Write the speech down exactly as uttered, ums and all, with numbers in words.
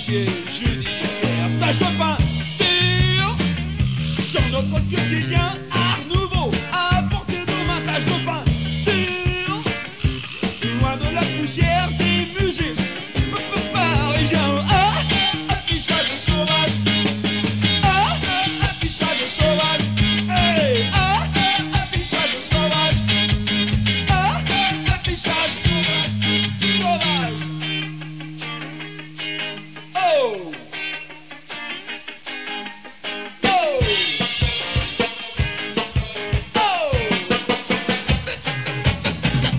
casier judiciaire. Ça je peux pas dire sur notre culture.